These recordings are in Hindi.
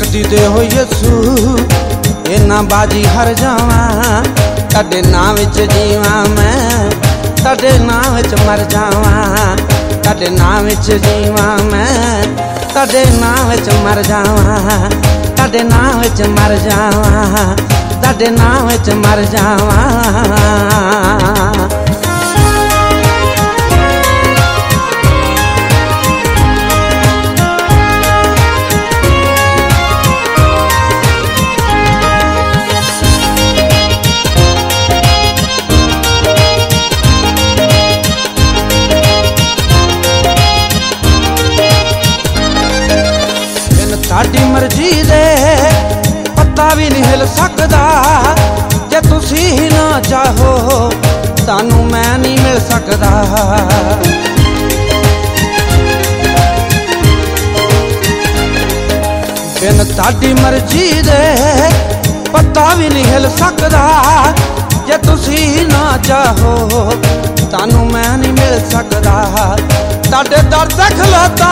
धरती ते हो यसू इन्ना बाजी हर जावा ताडे नाम विच जीवा मैं ताडे नाम विच मर जावा ताडे नाम विच जीवा मैं ताडे नाम विच मर जावा ताडे नाम विच मर जावा ताडे नाम विच मर जावा। साडी मर्जी दे पत्ता भी नहीं हिल सकदा जे तुसी ही ना चाहो तानू मैं नहीं मिल सकदा। बिन ताडी मर्जी दे पत्ता भी नहीं हिल सकदा जे तुसी ही ना चाहो तानू मैं नहीं मिल सकदा। ताडे दर ते खलोता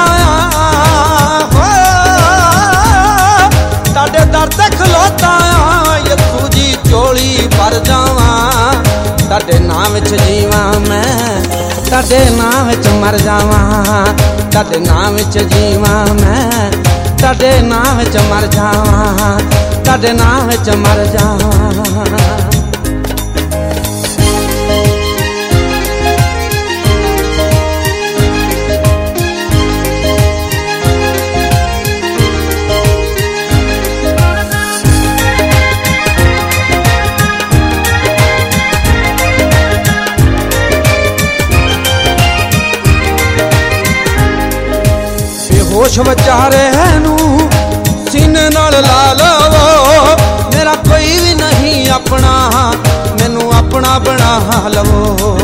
ताडे दर ते खलोता यसू जी चोली भर जावा ताडे नाम विच जीवा मैं ताडे नाम विच मर जावा ताडे नाम विच जीवा मैं ताडे नाम विच मर जावा ताडे नाम विच मर जावा। होश विचारे नू सीने नाल ला लवो मेरा कोई भी नहीं अपना मैनू अपना बना लवो।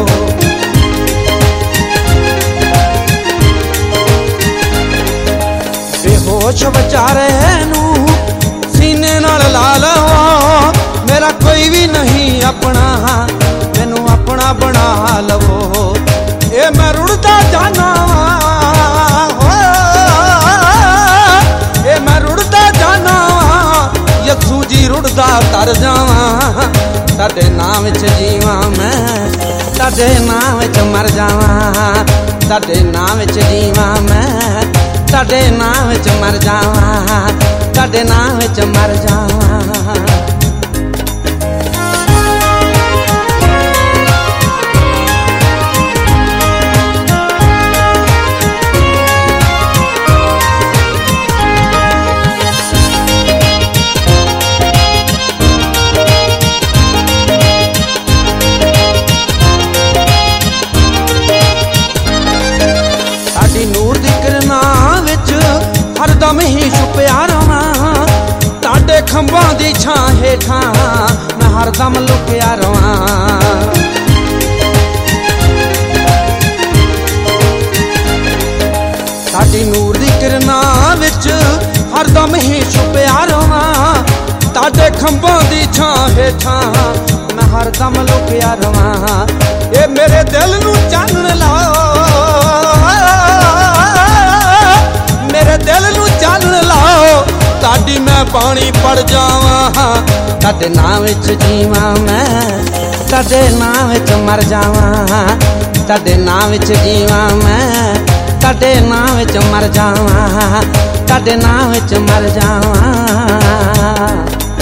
बेहोश विचारे नू सीने नाल ला लवो मेरा कोई भी नहीं अपना मैनू अपना बना लवो। ए मैं रुड़दा जाना यसू जी रुड़दा कर जावा ताडे नाम विच जीवा मैं ताडे नाम विच मर जावा ताडे नाम विच जीवा मैं ताडे नाम विच मर जावा ताडे नाम विच मर जावा। नूर दी किरणा विच हरदम ही छुपिया रवां ताडे खंभां दी छां हेठां मैं हरदम लुकिया रवां। ताडी नूर दी किरणा विच हरदम ही छुपिया रवां ताडे खंभां दी छां हेठां मैं हरदम लुकिया रवां। ए मेरे दिल नू चानण लाओ मेरे दिल नू चानण लाओ ताडी मैं पानी पड़ जावा ताडे नाम विच जीवा मैं ताडे नाम विच मर जावा ताडे नाम विच जीवा मैं ताडे नाम विच मर जावा ताडे नाम विच मर जावा।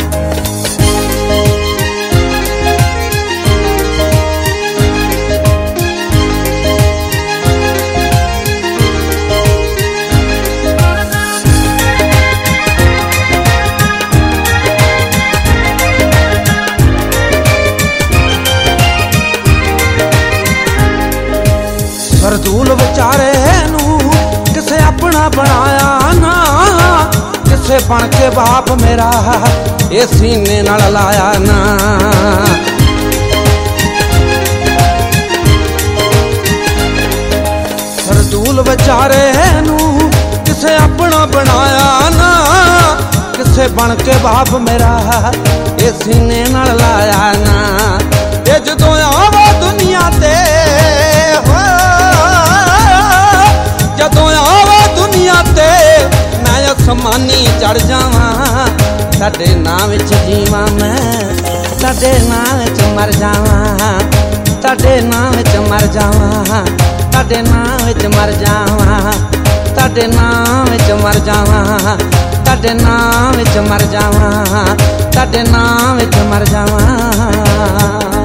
सरदूल विचारे नू किसे अपना बनाया ना किसे बन के बाप मेरा ये सीने नाल लाया ना। सरदूल विचारे नू किसे अपना बनाया ना किसे बन के बाप मेरा ये सीने नाल लाया ना। ये जदों आवा दुनिया ते जदों आवा दुनिया ते मैं आसमानी ਚੜ ਜਾਵਾਂ ਤੁਹਾਡੇ ਨਾਂ ਵਿੱਚ ਜੀਵਾਂ ਮੈਂ ਤੁਹਾਡੇ ਨਾਂ ਵਿੱਚ ਮਰ ਜਾਵਾਂ ਤੁਹਾਡੇ ਨਾਂ ਵਿੱਚ ਮਰ ਜਾਵਾਂ ਤੁਹਾਡੇ ਨਾਂ ਵਿੱਚ ਮਰ ਜਾਵਾਂ ਤੁਹਾਡੇ ਨਾਂ ਵਿੱਚ ਮਰ ਜਾਵਾਂ ਤੁਹਾਡੇ ਨਾਂ ਵਿੱਚ ਮਰ ਜਾਵਾਂ ਤੁਹਾਡੇ ਨਾਂ ਵਿੱਚ ਮਰ ਜਾਵਾਂ